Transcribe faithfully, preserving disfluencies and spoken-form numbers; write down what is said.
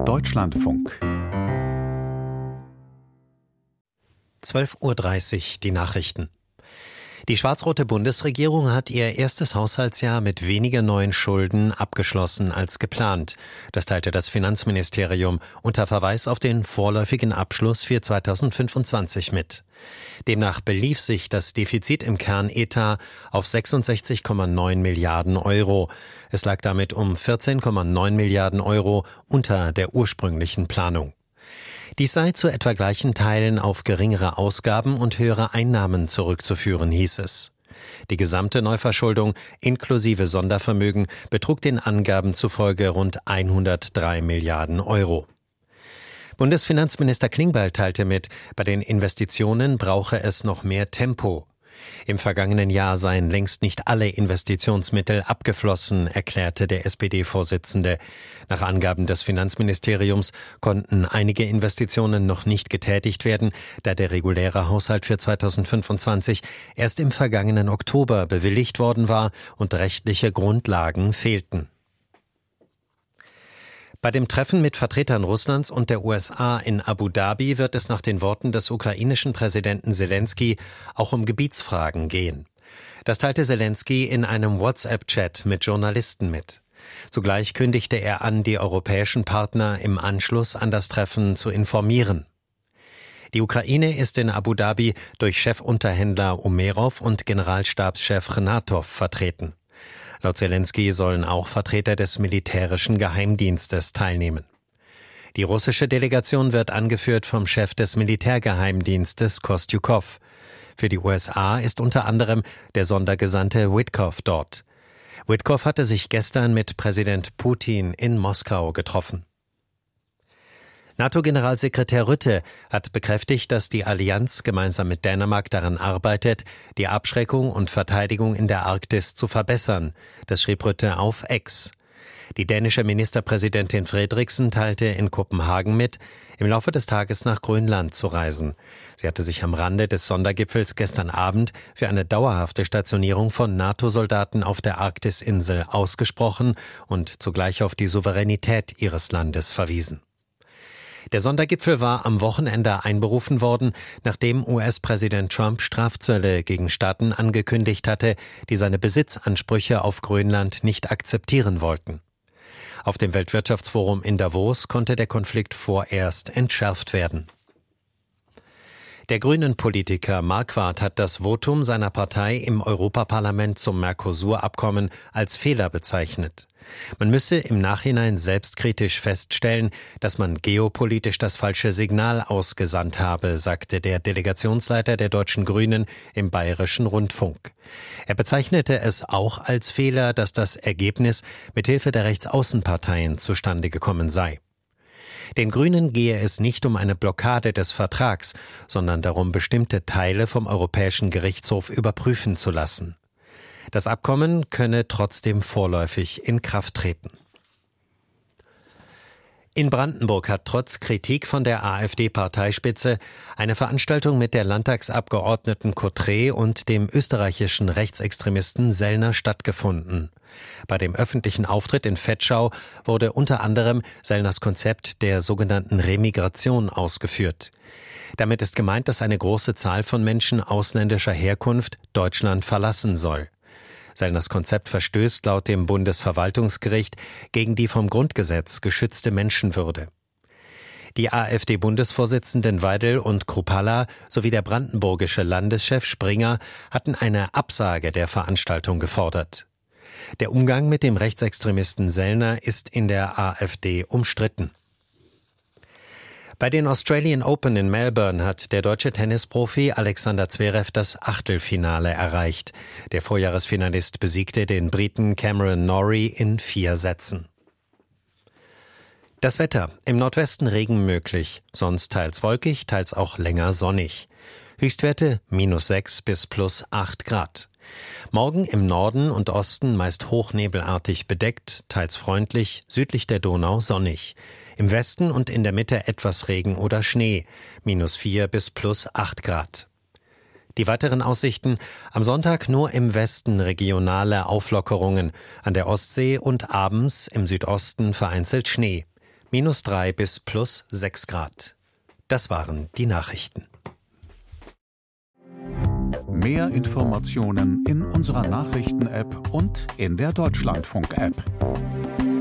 Deutschlandfunk. zwölf Uhr dreißig, die Nachrichten. Die schwarz-rote Bundesregierung hat ihr erstes Haushaltsjahr mit weniger neuen Schulden abgeschlossen als geplant. Das teilte das Finanzministerium unter Verweis auf den vorläufigen Abschluss für zweitausendfünfundzwanzig mit. Demnach belief sich das Defizit im Kernetat auf sechsundsechzig Komma neun Milliarden Euro. Es lag damit um vierzehn Komma neun Milliarden Euro unter der ursprünglichen Planung. Dies sei zu etwa gleichen Teilen auf geringere Ausgaben und höhere Einnahmen zurückzuführen, hieß es. Die gesamte Neuverschuldung inklusive Sondervermögen betrug den Angaben zufolge rund hundertdrei Milliarden Euro. Bundesfinanzminister Klingbeil teilte mit, bei den Investitionen brauche es noch mehr Tempo. Im vergangenen Jahr seien längst nicht alle Investitionsmittel abgeflossen, erklärte der S P D-Vorsitzende. Nach Angaben des Finanzministeriums konnten einige Investitionen noch nicht getätigt werden, da der reguläre Haushalt für zweitausendfünfundzwanzig erst im vergangenen Oktober bewilligt worden war und rechtliche Grundlagen fehlten. Bei dem Treffen mit Vertretern Russlands und der U S A in Abu Dhabi wird es nach den Worten des ukrainischen Präsidenten Selenskyj auch um Gebietsfragen gehen. Das teilte Selenskyj in einem WhatsApp-Chat mit Journalisten mit. Zugleich kündigte er an, die europäischen Partner im Anschluss an das Treffen zu informieren. Die Ukraine ist in Abu Dhabi durch Chefunterhändler Umerov und Generalstabschef Chnatow vertreten. Laut Selenskyj sollen auch Vertreter des militärischen Geheimdienstes teilnehmen. Die russische Delegation wird angeführt vom Chef des Militärgeheimdienstes Kostjukow. Für die U S A ist unter anderem der Sondergesandte Witkow dort. Witkow hatte sich gestern mit Präsident Putin in Moskau getroffen. NATO-Generalsekretär Rutte hat bekräftigt, dass die Allianz gemeinsam mit Dänemark daran arbeitet, die Abschreckung und Verteidigung in der Arktis zu verbessern. Das schrieb Rutte auf X. Die dänische Ministerpräsidentin Frederiksen teilte in Kopenhagen mit, im Laufe des Tages nach Grönland zu reisen. Sie hatte sich am Rande des Sondergipfels gestern Abend für eine dauerhafte Stationierung von NATO-Soldaten auf der Arktisinsel ausgesprochen und zugleich auf die Souveränität ihres Landes verwiesen. Der Sondergipfel war am Wochenende einberufen worden, nachdem U S-Präsident Trump Strafzölle gegen Staaten angekündigt hatte, die seine Besitzansprüche auf Grönland nicht akzeptieren wollten. Auf dem Weltwirtschaftsforum in Davos konnte der Konflikt vorerst entschärft werden. Der Grünen-Politiker Marquardt hat das Votum seiner Partei im Europaparlament zum Mercosur-Abkommen als Fehler bezeichnet. Man müsse im Nachhinein selbstkritisch feststellen, dass man geopolitisch das falsche Signal ausgesandt habe, sagte der Delegationsleiter der Deutschen Grünen im Bayerischen Rundfunk. Er bezeichnete es auch als Fehler, dass das Ergebnis mithilfe der Rechtsaußenparteien zustande gekommen sei. Den Grünen gehe es nicht um eine Blockade des Vertrags, sondern darum, bestimmte Teile vom Europäischen Gerichtshof überprüfen zu lassen. Das Abkommen könne trotzdem vorläufig in Kraft treten. In Brandenburg hat trotz Kritik von der AfD-Parteispitze eine Veranstaltung mit der Landtagsabgeordneten Cotret und dem österreichischen Rechtsextremisten Sellner stattgefunden. Bei dem öffentlichen Auftritt in Vetschau wurde unter anderem Sellners Konzept der sogenannten Remigration ausgeführt. Damit ist gemeint, dass eine große Zahl von Menschen ausländischer Herkunft Deutschland verlassen soll. Sellners Konzept verstößt laut dem Bundesverwaltungsgericht gegen die vom Grundgesetz geschützte Menschenwürde. Die AfD-Bundesvorsitzenden Weidel und Kruppalla sowie der brandenburgische Landeschef Springer hatten eine Absage der Veranstaltung gefordert. Der Umgang mit dem Rechtsextremisten Sellner ist in der AfD umstritten. Bei den Australian Open in Melbourne hat der deutsche Tennisprofi Alexander Zverev das Achtelfinale erreicht. Der Vorjahresfinalist besiegte den Briten Cameron Norrie in vier Sätzen. Das Wetter: Im Nordwesten Regen möglich, sonst teils wolkig, teils auch länger sonnig. Höchstwerte minus sechs bis plus acht Grad. Morgen im Norden und Osten meist hochnebelartig bedeckt, teils freundlich, südlich der Donau sonnig. Im Westen und in der Mitte etwas Regen oder Schnee, minus vier bis plus acht Grad. Die weiteren Aussichten: am Sonntag nur im Westen regionale Auflockerungen, an der Ostsee und abends im Südosten vereinzelt Schnee, minus drei bis plus sechs Grad. Das waren die Nachrichten. Mehr Informationen in unserer Nachrichten-App und in der Deutschlandfunk-App.